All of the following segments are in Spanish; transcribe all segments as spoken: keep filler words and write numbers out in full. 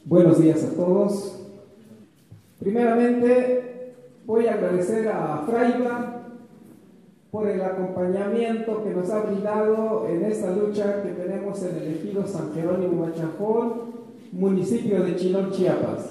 Buenos días a todos. Primeramente, voy a agradecer a Fraiba por el acompañamiento que nos ha brindado en esta lucha que tenemos en el ejido San Jerónimo Huachajol, municipio de Chilón, Chiapas.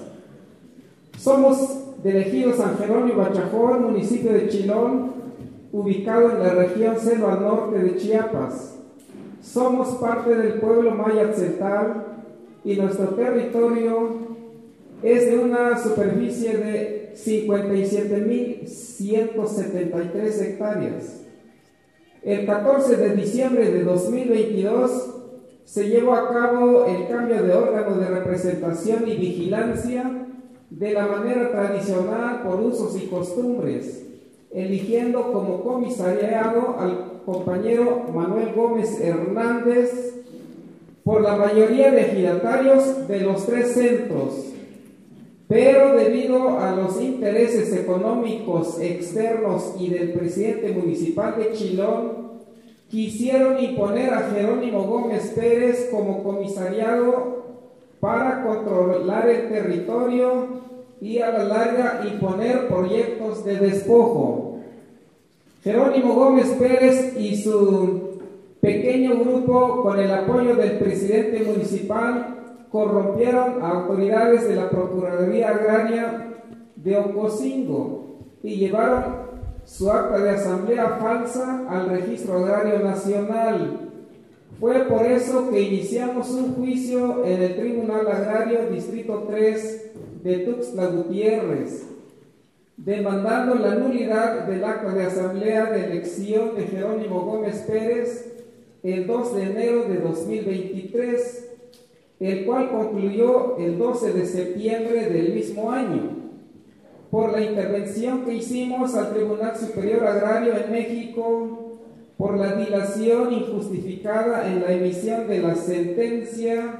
Somos del ejido San Jerónimo Huachajol, municipio de Chilón, ubicado en la región selva norte de Chiapas. Somos parte del pueblo maya tzeltal y nuestro territorio es de una superficie de cincuenta y siete mil ciento setenta y tres hectáreas. El catorce de diciembre de dos mil veintidós se llevó a cabo el cambio de órgano de representación y vigilancia de la manera tradicional por usos y costumbres, eligiendo como comisariado al compañero Manuel Gómez Hernández por la mayoría de ejidatarios de los tres centros, pero debido a los intereses económicos externos y del presidente municipal de Chilón, quisieron imponer a Jerónimo Gómez Pérez como comisariado para controlar el territorio y a la larga imponer proyectos de despojo. Jerónimo Gómez Pérez y su pequeño grupo, con el apoyo del presidente municipal, corrompieron a autoridades de la Procuraduría Agraria de Ocosingo y llevaron su acta de asamblea falsa al Registro Agrario Nacional. Fue por eso que iniciamos un juicio en el Tribunal Agrario Distrito tres de Tuxtla Gutiérrez, demandando la nulidad del acta de asamblea de elección de Jerónimo Gómez Pérez el dos de enero de dos mil veintitrés, el cual concluyó el doce de septiembre del mismo año. Por la intervención que hicimos al Tribunal Superior Agrario en México, por la dilación injustificada en la emisión de la sentencia,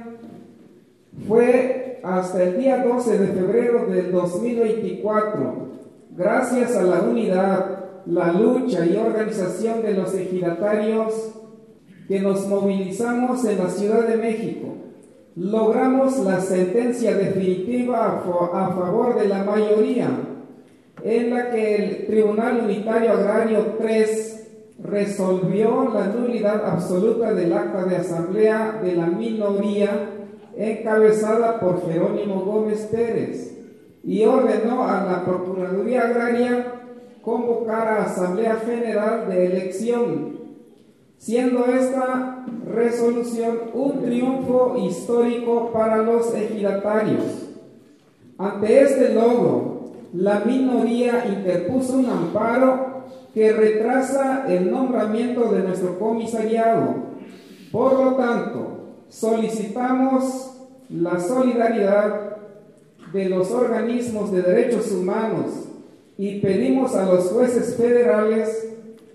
fue hasta el día doce de febrero del dos mil veinticuatro, gracias a la unidad, la lucha y organización de los ejidatarios que nos movilizamos en la Ciudad de México, logramos la sentencia definitiva a, a favor de la mayoría, en la que el Tribunal Unitario Agrario tres resolvió la nulidad absoluta del acta de asamblea de la minoría encabezada por Jerónimo Gómez Pérez y ordenó a la Procuraduría Agraria convocar a Asamblea General de Elección, siendo esta resolución un triunfo histórico para los ejidatarios. Ante este logro, la minoría interpuso un amparo que retrasa el nombramiento de nuestro comisariado. Por lo tanto, solicitamos la solidaridad de los organismos de derechos humanos y pedimos a los jueces federales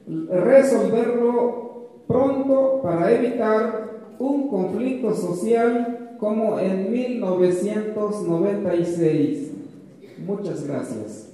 resolverlo pronto para evitar un conflicto social como en mil novecientos noventa y seis. Muchas gracias.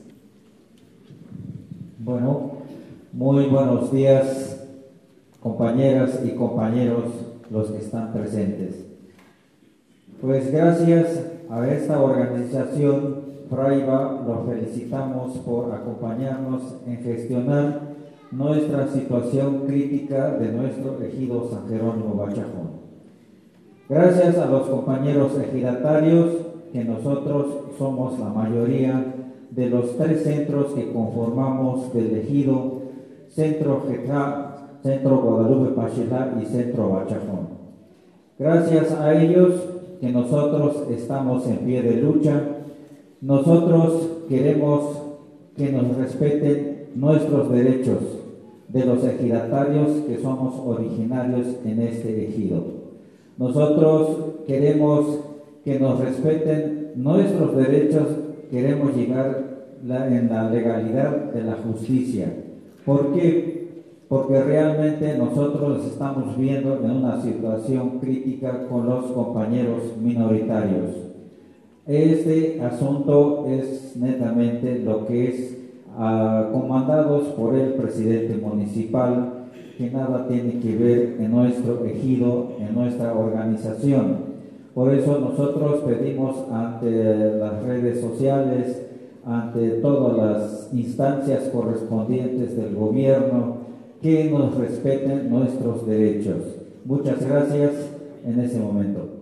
Bueno, muy buenos días, compañeras y compañeros, los que están presentes. Pues gracias a esta organización, Fraiba, los felicitamos por acompañarnos en gestionar nuestra situación crítica de nuestro ejido San Jerónimo Huachajol. Gracias a los compañeros ejidatarios, que nosotros somos la mayoría de los tres centros que conformamos del ejido, Centro Jecá, Centro Guadalupe Pachilá y Centro Huachajol. Gracias a ellos que nosotros estamos en pie de lucha. Nosotros queremos que nos respeten nuestros derechos de los ejidatarios que somos originarios en este ejido. Nosotros queremos que nos respeten nuestros derechos, queremos llegar la, en la legalidad de la justicia. ¿Por qué? Porque realmente nosotros estamos viendo en una situación crítica con los compañeros minoritarios. Este asunto es netamente lo que es Uh, comandados por el presidente municipal, que nada tiene que ver en nuestro ejido, en nuestra organización. Por eso nosotros pedimos ante las redes sociales, ante todas las instancias correspondientes del gobierno, que nos respeten nuestros derechos. Muchas gracias en ese momento.